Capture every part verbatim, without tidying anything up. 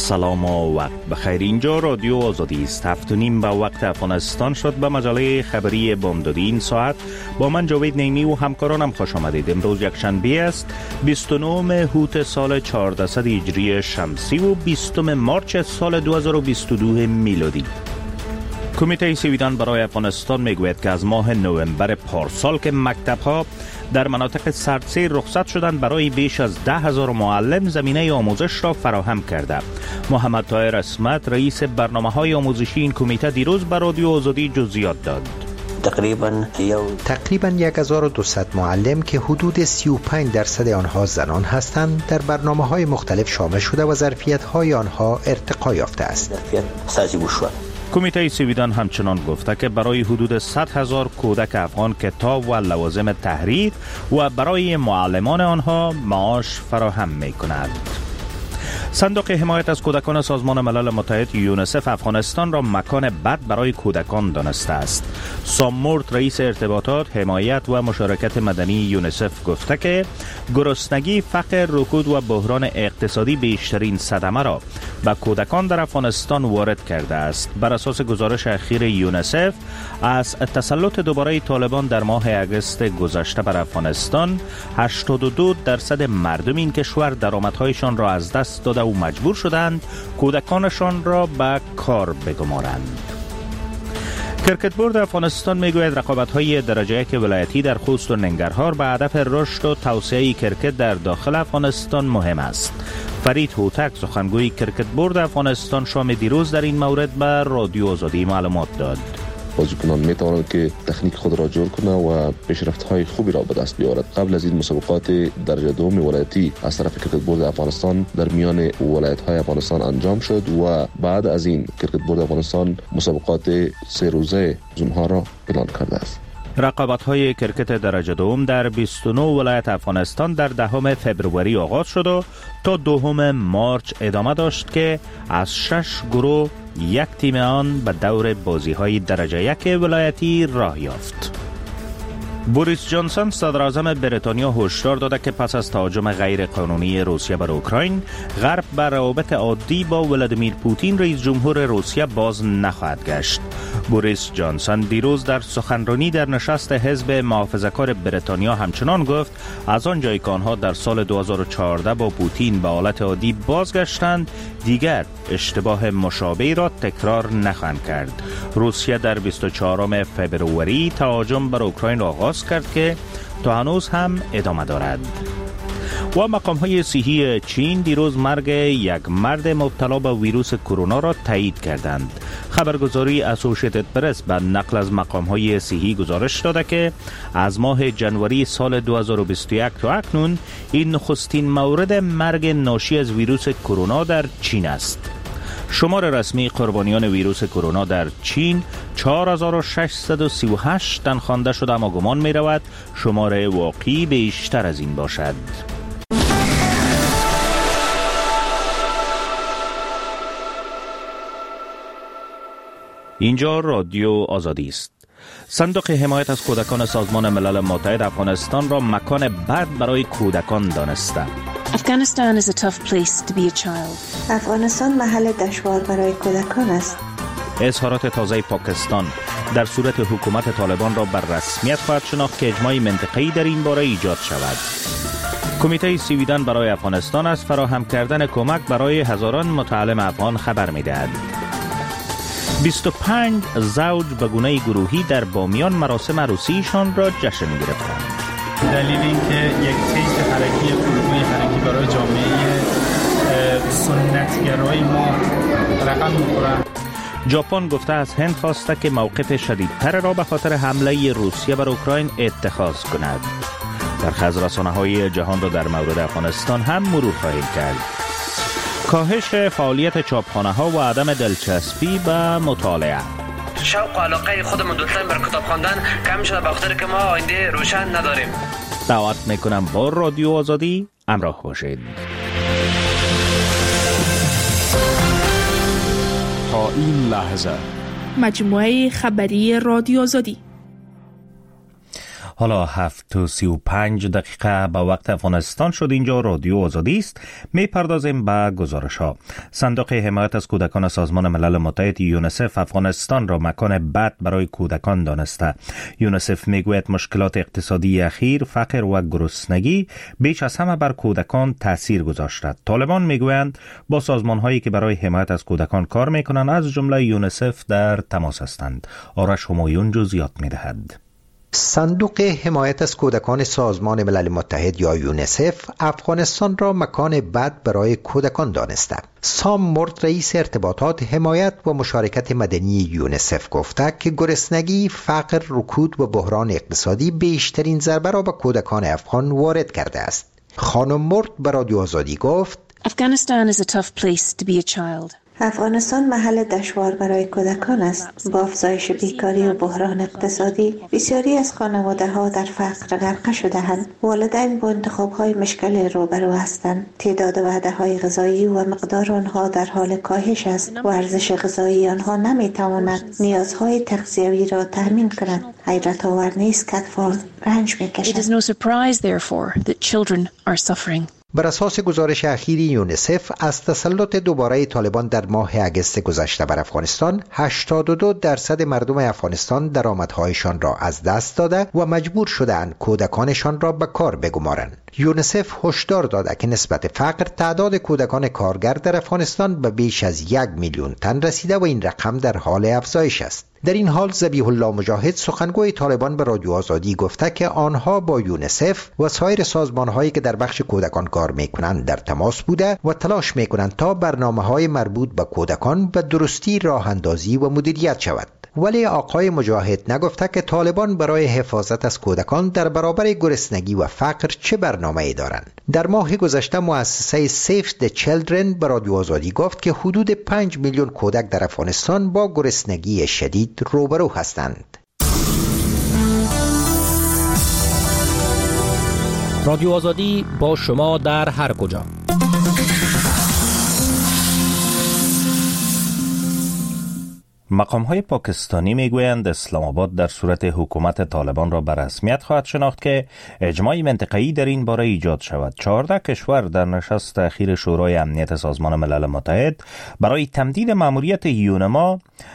سلام و وقت بخیر. اینجا رادیو آزادی است. هفت و نیم به وقت افغانستان شد. به مجله خبری بامدادی این ساعت با من جاوید نیمی و همکارانم خوش آمدید. امروز یک شنبه است، بیست و نهم هوت سال چهاردهصد هجری شمسی و بیستم مارچ سال دو هزار و بیست و دو میلادی. کمیته سویدان برای افغانستان میگوید که از ماه نوامبر پارسال که مکتب‌ها در مناطق سردسیر رخصت شدند، برای بیش از ده هزار معلم زمینه آموزش را فراهم کرده. محمد طاهر اسمت رئیس برنامه‌های آموزشی این کمیته دیروز به رادیو آزادی جزئیات داد. تقریبا تقریبا هزار و دویست معلم که حدود سی و پنج درصد آنها زنان هستند در برنامه‌های مختلف شامل شده و ظرفیت‌های آنها ارتقا یافته است. کمیته سویدان همچنان گفته که برای حدود صد هزار کودک افغان کتاب و لوازم تحریر و برای معلمان آنها معاش فراهم می‌کند. صندوق حمایت از کودکان سازمان ملل متحد یونیسف افغانستان را مکان بد برای کودکان دانسته است. سام مورت رئیس ارتباطات، حمایت و مشارکت مدنی یونیسف گفته که گرسنگی، فقر، رکود و بحران اقتصادی بیشترین صدمه را به کودکان در افغانستان وارد کرده است. بر اساس گزارش اخیر یونیسف از تسلط دوباره طالبان در ماه اگست گذشته بر افغانستان، هشتاد و دو درصد مردم این کشور درآمدهایشان را از دست داده و مجبور شدند کودکانشان را به کار بگمارند. کرکت بورد افغانستان میگوید رقابت‌های درجه یک ولایتی در خوست و ننگرهار به هدف رشد و توسعه کرکت در داخل افغانستان مهم است. فرید هوتک سخنگوی کرکت بورد افغانستان شام دیروز در این مورد به رادیو آزادی معلومات داد. بازیکنان میتوانند که تکنیک خود را جور کنند و پیشرفت‌های خوبی را به دست بیاورد. قبل از این مسابقات درجه دوم ولایتی از طرف کرکت بورد افغانستان در میان ولایت‌های افغانستان انجام شد و بعد از این کرکت بورد افغانستان مسابقات سه روزه زمها را اعلان کرده است. رقابت‌های کرکت درجه دوم در بیست و نه ولایت افغانستان در دهم فبروری آغاز شد و تا دوم مارچ ادامه داشت که از شش گروه یک تیم آن به دور بازی‌های درجه یک ولایتی راه یافت. بوریس جانسون صدر اعظم بریتانیا هشدار داده که پس از تهاجم غیر قانونی روسیه بر اوکراین، غرب به روابط عادی با ولادیمیر پوتین رئیس جمهور روسیه باز نخواهد گشت. بوریس جانسون دیروز در سخنرانی در نشست حزب محافظه‌کار بریتانیا همچنان گفت از آنجایی که آنها در سال دو هزار و چهارده با پوتین به حالت عادی بازگشتند، دیگر اشتباه مشابهی را تکرار نخواهند کرد. روسیه در بیست و چهارم فبروری تهاجم بر اوکراین را آغاز کرد که تا هنوز هم ادامه دارد. و مقام‌های صحی چین دیروز مرگ یک مرد مبتلا به ویروس کرونا را تایید کردند. خبرگزاری اسوسییتد پرس به نقل از مقام‌های صحی گزارش داده که از ماه جنوری سال دو هزار و بیست و یک تا اکنون این نخستین مورد مرگ ناشی از ویروس کرونا در چین است. شمار رسمی قربانیان ویروس کرونا در چین چهار هزار و ششصد و سی و هشت تن خوانده شده، اما گمان می رود شمار واقعی بیشتر از این باشد. اینجا رادیو آزادی است. صندوق حمایت از کودکان سازمان ملل متحد افغانستان را مکان بد برای کودکان دانسته. Afghanistan is a tough place to be a child. افغانستان محل دشوار برای کودکان است. اظهارات تازه پاکستان در صورت حکومت طالبان را بر رسمیت خواهد شناخت که اجماع منطقه‌ای در این باره ایجاد شود. کمیته سویدان برای افغانستان از فراهم کردن کمک برای هزاران متعلم افغان خبر می‌دهد. بیست و پنج زوج به گونه گروهی در بامیان مراسم عروسیشان را جشن گرفتند. دلیل اینکه یک تیست حرکی الگوی حرکی برای جامعه سنتگرای ما رقم می‌خوره. ژاپن گفته از هند خواسته که موقف شدیدتر را به خاطر حمله روسیه بر اوکراین اتخاذ کند. برخی رسانه‌های جهان را در مورد افغانستان هم مرور خواهیم کرد. کاهش فعالیت چاپخانه‌ها و عدم دلچسپی به مطالعه. شوق و علاقه خودمون دوستان بر کتاب خواندن کم شده، بخاطر که ما آینده روشن نداریم. دعوت میکنم با رادیو آزادی همراه باشید. تا این لحظه مجموعه خبری رادیو آزادی. حالا هفت و سی و پنج دقیقه به وقت افغانستان شد. اینجا رادیو آزادی است. می پردازیم به گزارش ها. صندوق حمایت از کودکان سازمان ملل متحد یونیسف افغانستان را مکان بد برای کودکان دانسته. یونیسف می گوید مشکلات اقتصادی اخیر، فقر و گرسنگی بیش از همه بر کودکان تاثیر گذاشته. طالبان می گویند با سازمان هایی که برای حمایت از کودکان کار می کنند از جمله یونیسف در تماس هستند. آرش همایون جزئیات می دهد. صندوق حمایت از کودکان سازمان ملل متحد یا یونیسف افغانستان را مکان بد برای کودکان دانسته. سام مرد رئیس ارتباطات حمایت و مشارکت مدنی یونیسف گفته که گرسنگی، فقر، رکود و بحران اقتصادی بیشترین ضربه را به کودکان افغان وارد کرده است. خانم مرد به رادیو آزادی گفت Afghanistan is a tough place to be a child. افغانستان محل دشوار برای کودکان است. با افزایش بیکاری و بحران اقتصادی بسیاری از خانواده ها در فقر غرق شده‌اند. والدین با انتخاب های مشکل روبرو هستند. تعداد وعده های غذایی و مقدار آنها در حال کاهش است و ارزش غذایی آنها نمی تواند نیازهای تغذیوی را تامین کند. حیرت آور نیست که اطفال رنج می کشند. It is no surprise therefore that children are suffering. بر اساس گزارش اخیری یونیسف از تسلط دوباره طالبان در ماه اگست گذشته بر افغانستان، هشتاد و دو درصد مردم افغانستان درآمدهایشان را از دست داده و مجبور شده‌اند کودکانشان را به کار بگمارند. یونیسف هشدار داده که نسبت فقر تعداد کودکان کارگر در افغانستان به بیش از یک میلیون تن رسیده و این رقم در حال افزایش است. در این حال ذبیح الله مجاهد سخنگوی طالبان به رادیو آزادی گفته که آنها با یونیسف و سایر سازمان‌هایی که در بخش کودکان کار می‌کنند در تماس بوده و تلاش می‌کنند تا برنامه‌های مربوط به کودکان به درستی راه اندازی و مدیریت شود. ولی آقای مجاهد نگفته که طالبان برای حفاظت از کودکان در برابر گرسنگی و فقر چه برنامه‌ای دارند. در ماه گذشته مؤسسه سیف د چیلدرن به رادیو آزادی گفت که حدود پنج میلیون کودک در افغانستان با گرسنگی شدید روبرو هستند. رادیو آزادی با شما در هر کجا. مقام‌های پاکستانی میگویند اسلام آباد در صورت حکومت طالبان را به رسمیت خواهد شناخت که اجماع منطقه‌ای در این باره ایجاد شود. چهارده کشور در نشست اخیر شورای امنیت سازمان ملل متحد برای تمدید مأموریت یونما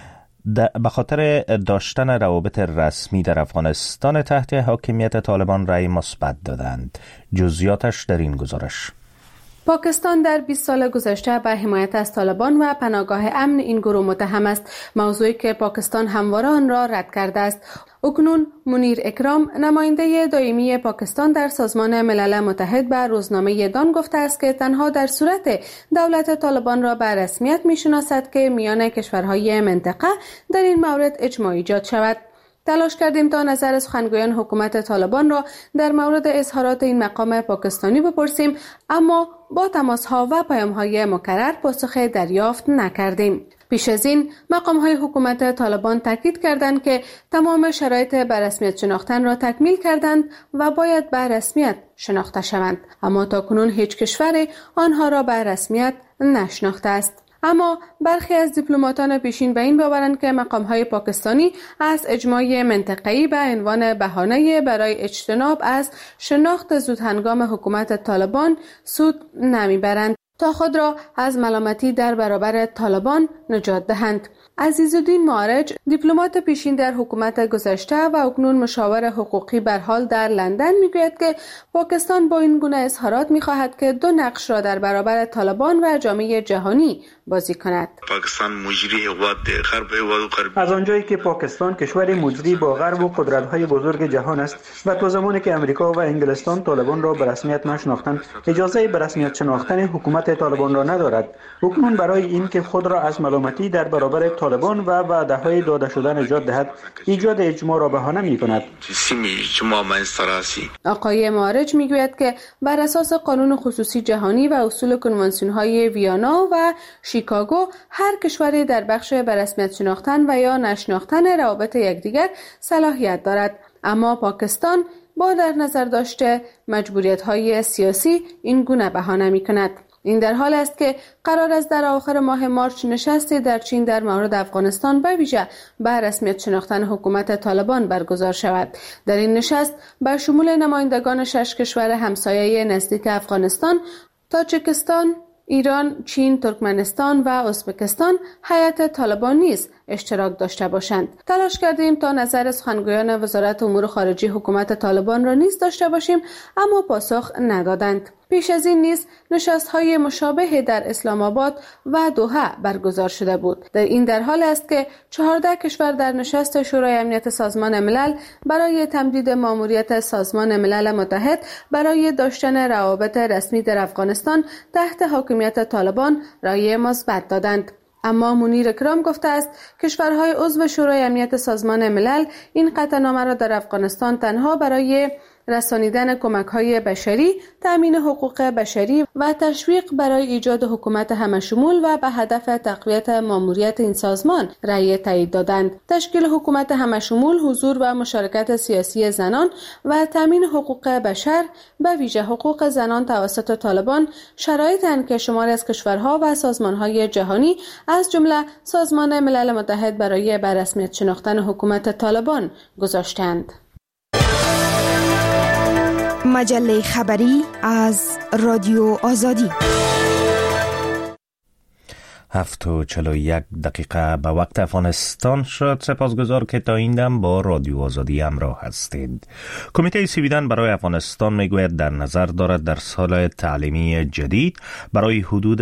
به خاطر داشتن روابط رسمی در افغانستان تحت حاکمیت طالبان رأی مثبت دادند. جزئیاتش در این گزارش. پاکستان در بیست سال گذشته به حمایت از طالبان و پناهگاه امن این گروه متهم است، موضوعی که پاکستان همواره آن را رد کرده است. اکنون منیر اکرام نماینده دائمی پاکستان در سازمان ملل متحد به روزنامه دان گفته است که تنها در صورت دولت طالبان را به رسمیت می‌شناسد که میان کشورهای منطقه در این مورد اجماع ایجاد شود. تلاش کردیم تا نظر سخنگویان حکومت طالبان را در مورد اظهارات این مقام پاکستانی بپرسیم، اما با تماس‌ها و پیام‌های مکرر پاسخ دریافت نکردیم. پیش از این مقام‌های حکومت طالبان تاکید کردند که تمام شرایط به رسمیت شناختن را تکمیل کردند و باید به رسمیت شناخته شوند، اما تاکنون هیچ کشوری آنها را به رسمیت نشناخته است. اما برخی از دیپلماتان پیشین به این باورند که مقام‌های پاکستانی از اجماع منطقه‌ای به عنوان بهانه برای اجتناب از شناخت زودهنگام حکومت طالبان سود نمیبرند تا خود را از ملامتی در برابر طالبان نجات دهند. عزیزالدین معارج، دیپلمات پیشین در حکومت گذشته و اکنون مشاور حقوقی برحال در لندن، میگوید که پاکستان با این گونه اظهارات میخواهد که دو نقش را در برابر طالبان و جامعه جهانی بازی کند. پاکستان مجری قوت غرب و غرب، از آنجایی که پاکستان کشور مجری با غرب و قدرت‌های بزرگ جهان است و تا زمانی که امریکا و انگلستان طالبان را به رسمیت نشناختند، اجازه به رسمیت شناختن حکومت طالبان را ندارد. اکنون برای اینکه خود را از ملامتی در برابر طالبان و وعده‌های داده شده نجات دهد، ایجاد اجماع را بهانه می‌کند. آقای معارج میگوید که بر اساس قانون خصوصی جهانی و اصول کنوانسیون‌های ویانا و شیکاگو، هر کشوری در بخش به رسمیت شناختن و یا نشناختن روابط یکدیگر صلاحیت دارد، اما پاکستان با در نظر داشته مجبوریت‌های سیاسی این گونه بهانه می‌کند. این در حال است که قرار است در آخر ماه مارچ نشستی در چین در مورد افغانستان به ویژه به رسمیت شناختن حکومت طالبان برگزار شود. در این نشست به شمول نمایندگان شش کشور همسایه نزدیک افغانستان، تاجیکستان، ایران، چین، ترکمنستان و ازبکستان هیئت طالبان نیز اشتراک داشته باشند. تلاش کردیم تا نظر سخنگویان وزارت امور خارجه حکومت طالبان را نیز داشته باشیم، اما پاسخ ندادند. پیش از این نیز نشست‌های مشابه در اسلام آباد و دوحه برگزار شده بود. در این در حال است که چهارده کشور در نشست شورای امنیت سازمان ملل برای تمدید ماموریت سازمان ملل متحد برای داشتن روابط رسمی در افغانستان تحت حاکمیت طالبان رأی مثبت دادند. اما منیر اکرام گفته است کشورهای عضو شورای امنیت سازمان ملل این قطعنامه را در افغانستان تنها برای رسانیدن کمک‌های بشری، تأمین حقوق بشری و تشویق برای ایجاد حکومت همشمول و به هدف تقویت ماموریت این سازمان رأی تایید دادند. تشکیل حکومت همشمول، حضور و مشارکت سیاسی زنان و تأمین حقوق بشر، به ویژه حقوق زنان توسط طالبان، شرایطی که شماری از کشورها و سازمان‌های جهانی از جمله سازمان ملل متحد برای به رسمیت شناختن حکومت طالبان گذاشتند. مجله خبری از رادیو آزادی. هفت و چل و یک دقیقه به وقت افغانستان شد. سپاسگزار که تا این دم با رادیو آزادی همراه هستید. کمیته سویدن برای افغانستان میگوید در نظر دارد در سال تعلیمی جدید برای حدود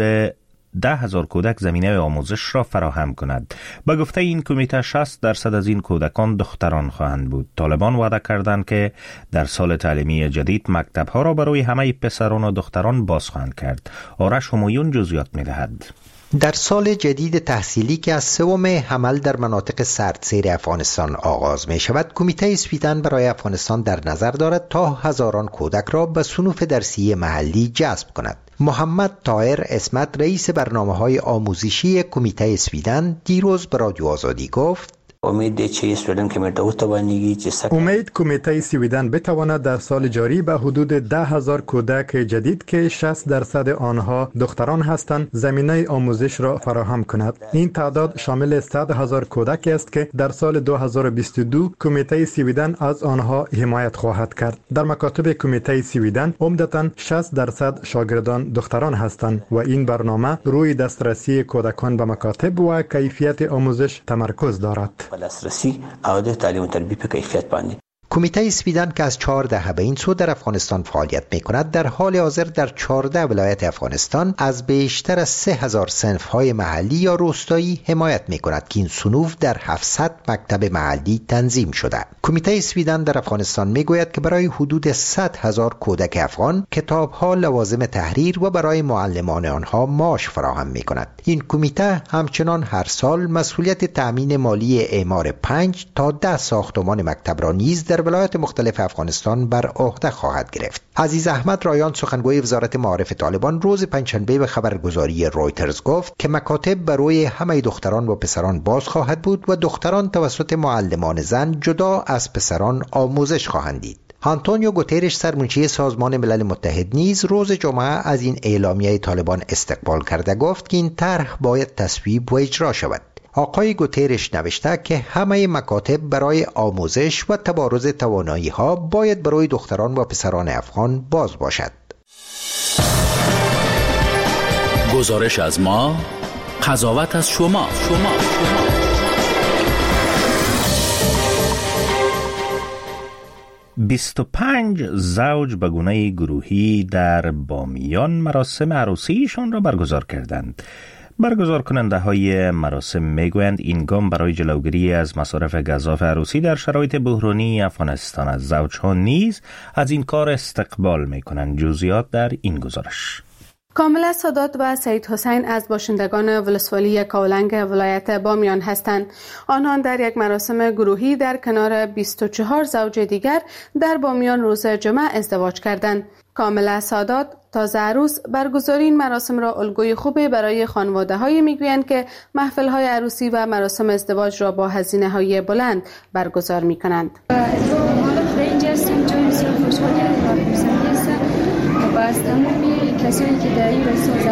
ده هزار کودک زمینه آموزش را فراهم کند. به گفته این کمیته شصت درصد از این کودکان دختران خواهند بود. طالبان وعده کردند که در سال تعلیمی جدید مکتب‌ها را برای همه پسران و دختران باز خواهند کرد. آرش همایون جزئیات می‌دهد. در سال جدید تحصیلی که از سوم حمل در مناطق سردسیر افغانستان آغاز می شود، کمیته سویدن برای افغانستان در نظر دارد تا هزاران کودک را به صنوف درسی محلی جذب کند. محمد طاهر اسمت، رئیس برنامه‌های آموزشی کمیته سویدن، دیروز به رادیو آزادی گفت: امید چې سویدن کمیته او توانیږي چې امید کمیته سویدن بتواند در سال جاری به حدود ده هزار کودک جدید که شصت درصد آنها دختران هستند زمینه آموزش را فراهم کند. این تعداد شامل صد هزار کودک است که در سال دو هزار و بیست و دو کمیته سویدن از آنها حمایت خواهد کرد. در مکاتب کمیته سویدن عمدتاً شصت درصد شاگردان دختران هستند و این برنامه روی دسترسی کودکان به مکاتب و کیفیت آموزش تمرکز دارد. دسترسی او د تعلیم و تربیت په کیفیت باندې. کمیته سویدن که از چهار دهه به این سو در افغانستان فعالیت می کند، در حال حاضر در چهارده ولایت افغانستان از بیشتر از سه هزار صنف های محلی یا روستایی حمایت می کند که این صنوف در هفتصد مکتب محلی تنظیم شده. کمیته سویدن در افغانستان می گوید که برای حدود صد هزار کودک افغان کتاب ها، لوازم تحریر و برای معلمان آنها معاش فراهم می کند. این کمیته همچنان هر سال مسئولیت تأمین مالی اعمار پنج تا ده ساختمان مکتب را نیز در ولایات مختلف افغانستان بر عهده خواهد گرفت. عزیز احمد رایان، سخنگوی وزارت معارف طالبان، روز پنجشنبه به خبرگزاری رویترز گفت که مکاتب برای همه دختران و پسران باز خواهد بود و دختران توسط معلمان زن جدا از پسران آموزش خواهند دید. آنتونیو گوترش، سرمنشی سازمان ملل متحد، نیز روز جمعه از این اعلامیه طالبان استقبال کرده گفت که این طرح باید تصویب و اجرا شود. آقای گوترش نوشته که همه مکاتب برای آموزش و تبارز توانایی ها باید برای دختران و پسران افغان باز باشد. گزارش از ما، قضاوت از شما. شما. بیست و پنج زوج به گونه گروهی در بامیان مراسم عروسیشان را برگزار کردند. برگزار کننده های مراسم میگویند این گام برای جلوگیری از مصارف گزاف عروسی در شرایط بحرانی افغانستان از زوجها نیز از این کار استقبال میکنند. جزئیات در این گزارش. کاملا سادات و سید حسین از باشندگان ولسوالی کاولنگ ولایت بامیان هستند. آنان در یک مراسم گروهی در کنار بیست و چهار زوج دیگر در بامیان روز جمعه ازدواج کردند. کاملا سادات، تازه عروس، برگزاری این مراسم را الگوی خوبی برای خانواده‌های میگویند که محفل‌های عروسی و مراسم ازدواج را با هزینه‌های بلند برگزار می‌کنند. و از تمامی کسانی که در این رسول زحمت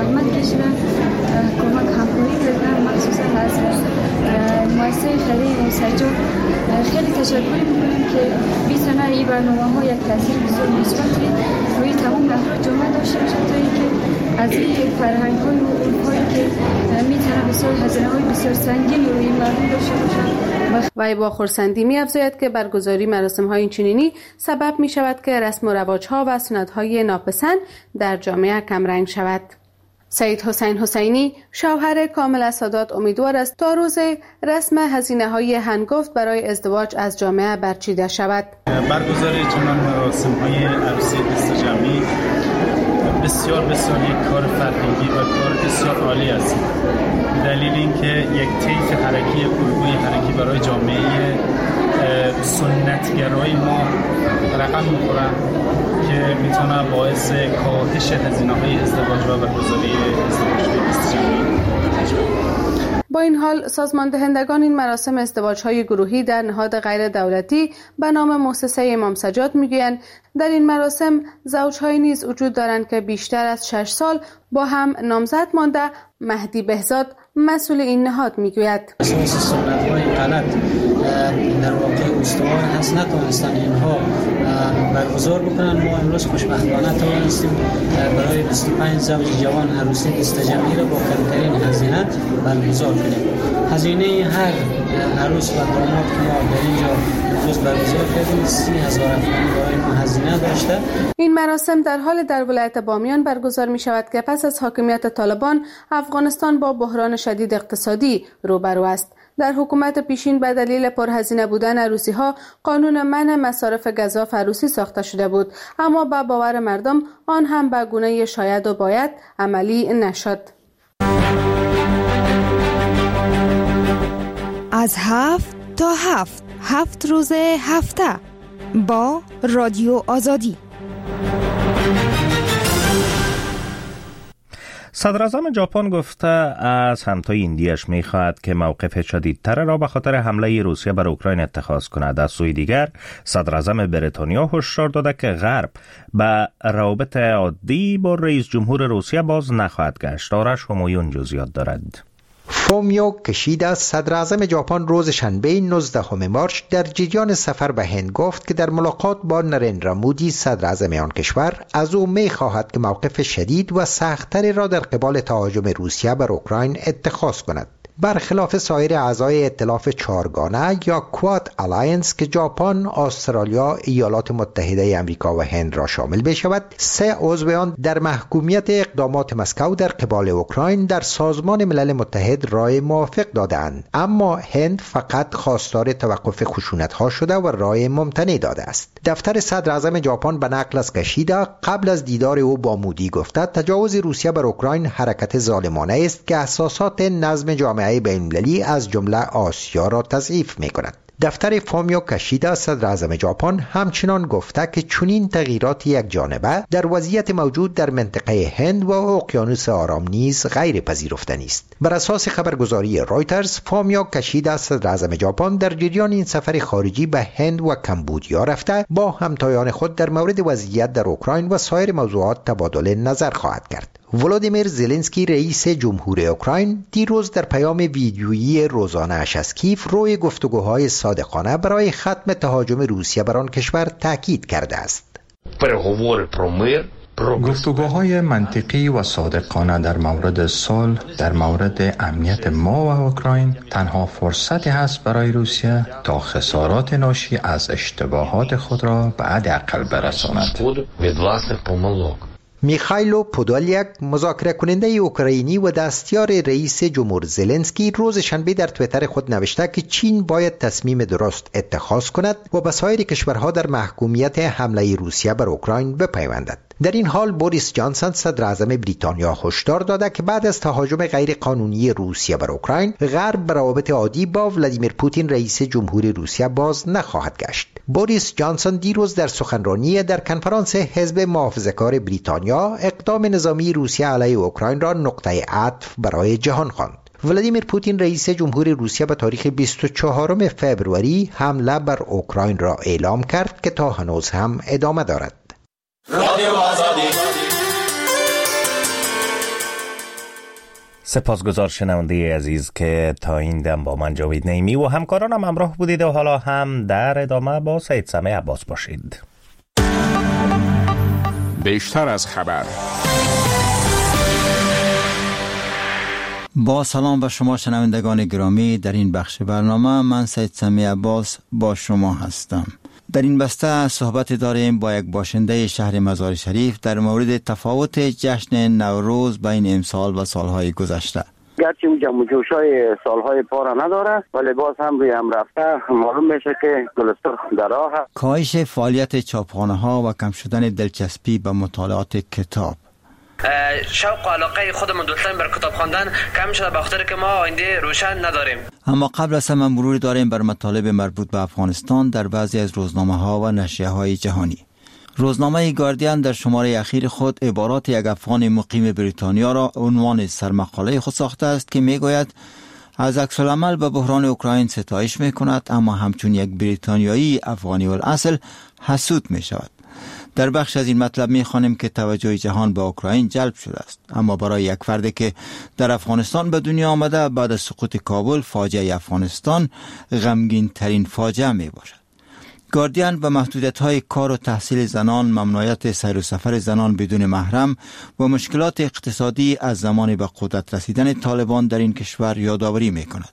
را کمک همکاری بکنم، مخصوصا از مؤسسه خیریه سجاد خیلی تشکر میکنیم که میتونه این برنامه ها یک تاثیر بسیار مثبتی روی تمام افراد جامعه داشته باشه تا اینکه از این فرهنگ های و علوم که میتونه بسیار هزینه های بسیار سنگین روی مردم داشته باشه. و با خرسندی می افزاید که برگزاری مراسم های اینچنینی سبب می شود که رسم و رواج ها و سنت های ناپسند در جامعه کمرنگ شود. سید حسین حسینی شوهر کامل سادات امیدوار است تا روز رسم هزینه های هنگفت برای ازدواج از جامعه برچیده شود. برگزاری چنان مراسم های عروسی دست جمعی بسیار بسیار یک کار فرهنگی و کار بسیار عالی است. دلیل اینکه یک طیف حرکی الگوی حرکی برای جامعه سنتگرای ما رقم می‌خوره که میتونه باعث کاهش هزینه‌های ازدواج و برگزاری ازدواج‌های دست جمعی. با این حال سازمان دهندگان این مراسم ازدواج‌های گروهی در نهاد غیر دولتی به نام مؤسسه امام سجاد میگویند در این مراسم زوج‌های نیز وجود دارند که بیشتر از شش سال با هم نامزد مانده. مهدی بهزاد مسئول این نهاد میگوید اساس سنت‌های غلط در واقع استوار هست، نتوانستن اینها برگزار بکنن. ما امروز خوشبختانه توانستیم برای بیست و پنج زوج جوان عروسی دست جمعی را با کمترین هزینه برگزار کنیم. هزینه هر عروس و داماد که ما در اینجا امروز برگزار کردیم سی هزار افغانی برای ما هزینه داشته. این مراسم در حال در ولایت بامیان برگزار می شود که پس از حاکمیت طالبان افغانستان با بحران شدید اقتصادی روبرو است. در حکومت پیشین به دلیل پرهزینه بودن عروسی ها قانون منع مصارف گزاف عروسی ساخته شده بود، اما با باور مردم آن هم به گونه شاید و باید عملی نشد. از هفت تا هفت هفت روز هفته با رادیو آزادی. صدراعظم ژاپن گفته از همتای ایندیش می‌خواهد که موقف شدیدتر را به خاطر حمله روسیه بر اوکراین اتخاذ کند. از سوی دیگر صدراعظم بریتانیا هشدار داده که غرب به روابط عادی با رئیس جمهور روسیه باز نخواهد گشت. آرش همایون جزئیات دارد. فومیو کشیدا صدراعظم ژاپن روز شنبه نوزدهم مارس در جریان سفر به هند گفت که در ملاقات با نریندرا مودی صدراعظم آن کشور از او می‌خواهد که موقف شدید و سخت‌تری را در قبال تهاجم روسیه بر اوکراین اتخاذ کند. برخلاف سایر اعضای ائتلاف چهارگانه یا کواد الاینس که ژاپن، استرالیا، ایالات متحده آمریکا و هند را شامل بشود، سه عضو آن در محکومیت اقدامات مسکو در قبال اوکراین در سازمان ملل متحد رای موافق دادند، اما هند فقط خواستار توقف خشونت‌ها شده و رای ممتنع داده است. دفتر صدراعظم ژاپن به نقل از کشیدا قبل از دیدار او با مودی گفته تجاوز روسیه بر اوکراین حرکت ظالمانه است که اساسات نظم جامعه بین‌المللی از جمله آسیا را تضعیف می‌کند. دفتر فومیو کشیدا صدراعظم ژاپن همچنان گفته که چنین تغییرات یک جانبه در وضعیت موجود در منطقه هند و اقیانوس آرام نیز غیر پذیرفتنی است. بر اساس خبرگزاری رویترز، فومیو کشیدا صدراعظم ژاپن در جریان این سفر خارجی به هند و کمبودیا رفته با همتایان خود در مورد وضعیت در اوکراین و سایر موضوعات تبادل نظر خواهد کرد. ولادیمیر زلنسکی رئیس جمهور اوکراین دیروز در پیام ویدیویی روزانه اش از کیف روی گفتگوهای صادقانه برای ختم تهاجم روسیه بر آن کشور تاکید کرده است. گفتگوهای منطقی و صادقانه در مورد صلح، در مورد امنیت ما و اوکراین تنها فرصتی هست برای روسیه تا خسارات ناشی از اشتباهات خود را به حداقل برساند. میخائیلو پودولیک، مذاکره کننده اوکراینی و دستیار رئیس جمهور زلنسکی، روز شنبه در توییتر خود نوشته که چین باید تصمیم درست اتخاذ کند و به سایر کشورها در محکومیت حمله روسیه بر اوکراین بپیوندد. در این حال بوریس جانسون صدراعظم بریتانیا هشدار داده که بعد از تهاجم غیرقانونی روسیه بر اوکراین، غرب به روابط عادی با ولادیمیر پوتین رئیس جمهور روسیه باز نخواهد گشت. بوریس جانسون دیروز در سخنرانی در کنفرانس حزب محافظه‌کار بریتانیا اقدام نظامی روسیه علیه اوکراین را نقطه عطف برای جهان خواند. ولادیمیر پوتین رئیس جمهور روسیه به تاریخ بیست و چهارم فوریه حمله بر اوکراین را اعلام کرد که تا هنوز هم ادامه دارد. رادیو آزادی. سپاسگزار شنونده عزیز که تا این دم با من جاوید نعیمی و همکارانم همراه بودید و حالا هم در ادامه با سید سمیع عباس باشید. بیشتر از خبر. با سلام به شما شنوندگان گرامی، در این بخش برنامه من سید سمیع عباس با شما هستم. در این بسته صحبت داریم با یک باشنده شهر مزار شریف در مورد تفاوت جشن نوروز بین امسال و سالهای گذشته. گرچه اون جمع و جوشای سالهای پا را نداره ولی باز هم روی هم رفته معلوم میشه که گلستر در راه هست. کاهش فعالیت چاپخانه ها و کم شدن دلچسپی به مطالعات کتاب. شوق و علاقه خودمون دوستان بر کتاب خواندن کم شده به خاطر که ما آینده روشن نداریم. اما قبل از همه مروری داریم بر مطالب مربوط به افغانستان در بعضی از روزنامه ها و نشریه های جهانی. روزنامه گاردین در شماره اخیر خود عبارات یک افغان مقیم بریتانیا را عنوان سرمقاله خود ساخته است که میگوید از عکس‌العمل به بحران اوکراین ستایش میکند اما همچون یک بریتانیایی افغانی الاصل حسود می شود. در بخش از این مطلب می‌خوانیم که توجه جهان به اوکراین جلب شده است، اما برای یک فردی که در افغانستان به دنیا آمده بعد از سقوط کابل فاجعه افغانستان غمگین ترین فاجعه می باشد. گاردین به محدودیت‌های کار و تحصیل زنان، ممنوعیت سیر و سفر زنان بدون محرم و مشکلات اقتصادی از زمان به قدرت رسیدن طالبان در این کشور یادآوری می‌کند.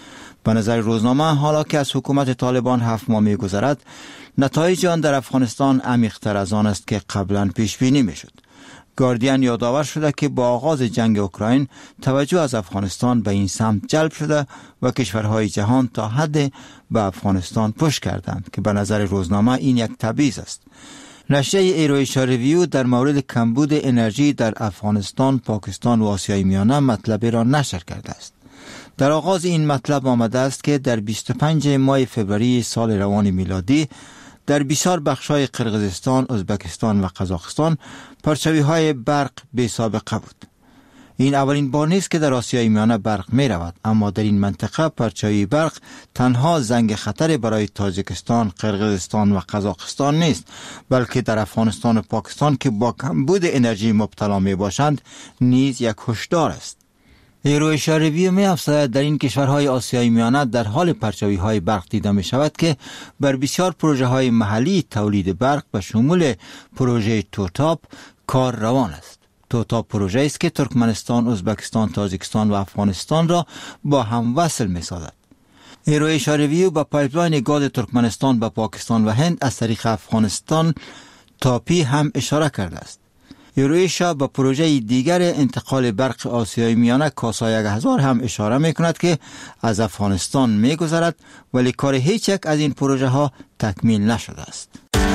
به نظر روزنامه حالا که از حکومت طالبان هفت ماه می‌گذرد، نتایج آن در افغانستان عمیق‌تر از آن است که قبلا پیش بینی می‌شد. گاردین یادآور شده که با آغاز جنگ اوکراین توجه از افغانستان به این سمت جلب شده و کشورهای جهان تا حد به افغانستان پشت کردند که به نظر روزنامه این یک تبعیض است. نشریه ایرویشا ریویو در مورد کمبود انرژی در افغانستان، پاکستان و آسیای میانه مطلبی را نشر کرده است. در آغاز این مطلب آمده است که در بیست و پنجم ماه فوریه سال روان میلادی در بسیار بخش‌های قرقیزستان، ازبکستان و قزاقستان پرچاوی‌های برق بی سابقه بود. این اولین بار نیست که در آسیای میانه برق می رود، اما در این منطقه پرچاوی برق تنها زنگ خطر برای تاجیکستان، قرقیزستان و قزاقستان نیست، بلکه در افغانستان و پاکستان که با کمبود انرژی مبتلا می باشند نیز یک هشدار است. ایرویشا ریویو می افزاید در این کشورهای آسیای میانه در حال پرچاوی های برق دیده می شود که بر بسیار پروژه های محلی تولید برق به شمول پروژه توتاپ کار روان است. توتاپ پروژه است که ترکمنستان، ازبکستان، تاجیکستان و افغانستان را با هم وصل می سازد. ایرویشا ریویو با پایپلاین گاز ترکمنستان به پاکستان و هند از طریق افغانستان تاپی هم اشاره کرده است. ایرویشا با پروژه دیگر انتقال برق آسیای میانه کاسا یک هزار هم اشاره می کند که از افغانستان می گذرد ولی کار هیچ یک از این پروژه ها تکمیل نشده است.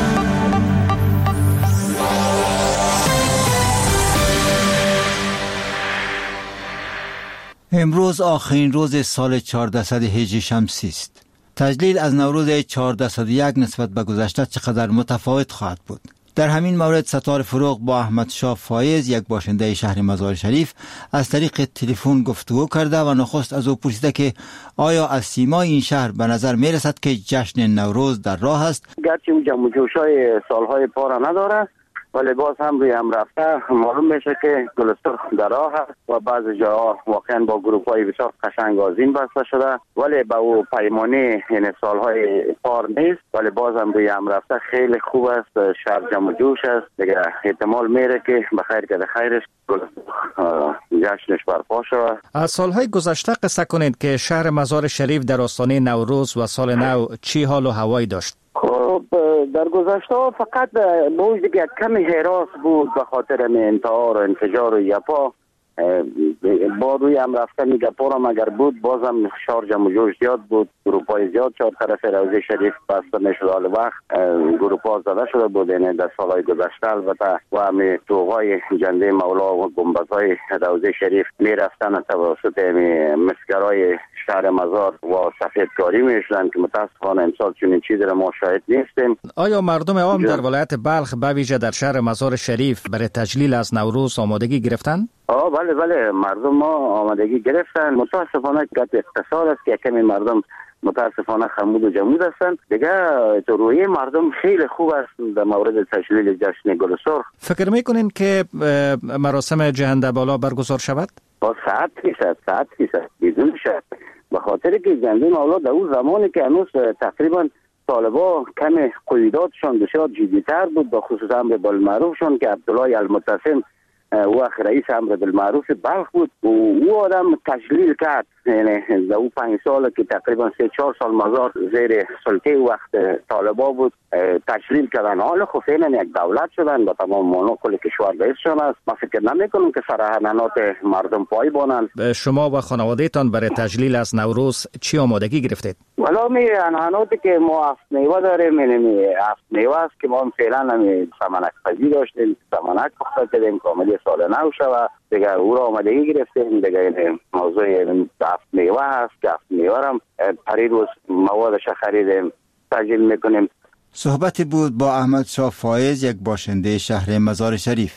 امروز آخرین روز سال چهاردهصد هجری شمسی است. تجلیل از نوروز چهاردهصد و یک نسبت به گذشته چقدر متفاوت خواهد بود؟ در همین مورد ستار فروغ با احمد شاه فایز، یک باشنده شهر مزار شریف، از طریق تلفن گفتگو کرده و نخست از او پرسیده که آیا از سیمای این شهر به نظر می رسد که جشن نوروز در راه است؟ گرچه اون جمع و جوشای سالهای پا را نداره ولی باز هم روی هم رفته معلوم میشه که گلستر در راه هست و بعض جاها واقعا با گروپ های بسیار قشنگ آذین بسته شده ولی با او پیمانه یعنی سالهای پار نیست ولی باز هم روی هم رفته خیلی خوب است. شهر جمع و جوش است دیگه، احتمال میره که بخیر که خیرش جشنش برپا شود. از سالهای گذشته قصه کنید که شهر مزار شریف در آستانه نوروز و سال نو چی حال و هوایی داشت؟ خب در گذشته فقط موج دیگه کمی حراس بود به خاطر انتحار و انفجار و یپا با روی هم رفتن گپا هم اگر بود بازم شار جمع و جوش زیاد بود، گروپای زیاد چهار طرف روضه شریف بسته میشد. حال وقت گروپا زده شده بود یعنی در سالهای گذشته البته و همین توغای جنده مولا و گنبدهای روضه شریف میرفتن توسط مسگرای شهر مزار و سفیدکاری میشدن که متاسفانه امسال چنین چیزی را ما شاهد نیستیم. آیا مردم عام در ولایت بلخ به ویژه در شهر مزار شریف برای تجلیل از نوروز آمادگی گرفتن؟ آه بله بله مردم ما آمادگی گرفتن. متاسفانه که اقتصاد است که کمی مردم متاسفانه خمود و جمود هستند. دیگه تو روی مردم خیلی خوب است در مورد تجلیل جشن گل سرخ. فکر میکنین که مراسم جهنده بالا برگزار شود؟ با صد فیصد صد فیصد بدون شک، به خاطر که گندم اولاد در اون زمانی که هنوز تقریبا طالبا کم قیوداتشان بسیار جدیتر بود، به خصوص امر بالمعروفشان که عبدالله المعتصم وقت رئیس امر بالمعروف بلخ بود و او آدم تجلیل کرد، یعنی در او پنج سال که تقریبا سه چهار سال مزار زیر سلطه وقت طالبا بود تجلیل کردن. حالا خب فعلا یک دولت شدن و تمام مانو کل کشور بایستشان است. من فکر نمیکنم که سرحنانات مردم پای بانند. شما و خانوادهتان برای تجلیل از نوروز چی آمادگی گرفتید؟ والا می انحناتی که ما افت میوه داریم، می افت میوه است که ما فعلا همی سمنک پزی داشتیم، سمنک پخته کردیم کاملی سال نو شود دیگه او را آمادگی گرفتیم. دیگه موضوع افت میوه هست که افت میوه را پری روز موادش خریدیم تجلیل میکنیم. صحبتی بود با احمد شاه فایز، یک باشنده شهر مزار شریف.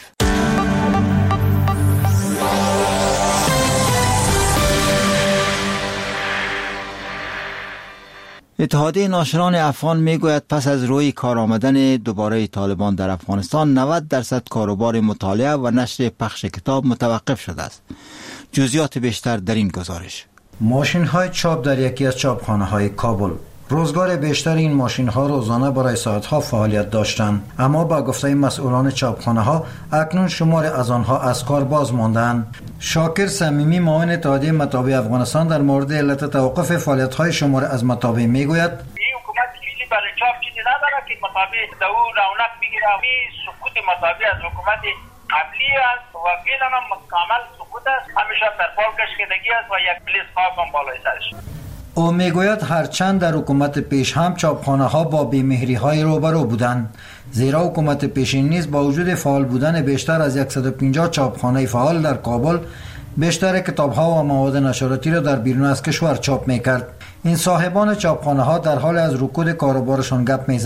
اتحادیه ناشران افغان میگوید پس از روی کار آمدن دوباره طالبان در افغانستان نود درصد کاروبار مطالعه و نشر پخش کتاب متوقف شده است. جزئیات بیشتر در این گزارش. ماشین های چاپ در یکی از چاپخانه های کابل. روزگار بیشتر این ماشین ها روزانه برای ساعت ها فعالیت داشتند، اما با گفته مسئولان چاپخانه ها اکنون شمار از آنها از کار باز ماندند. شاکر صمیمی معاون اتحادیه مطابع افغانستان در مورد علت توقف فعالیت های شمار از مطابع میگوید این حکومت چیزی برای چاپ چیزی نداره که مطابع دو رونق بگیره. این سقوط مطابع از حکومت قبلی است و فعلا هم کامل سقوط است. همیشه در پال کشیدگی است و یک پلیس خاص هم بالای سرش. او میگوید هرچند در حکومت پیش هم چاپخانه ها با بیمهری های روبرو بودند، زیرا حکومت پیشین نیز با وجود فعال بودن بیشتر از صد و پنجاه چاپخانه فعال در کابل بیشتر کتاب ها و مواد نشراتی را در بیرون از کشور چاپ میکرد. این صاحبان چاپخانه ها در حال از رکود کاروبارشان گپ میزنند.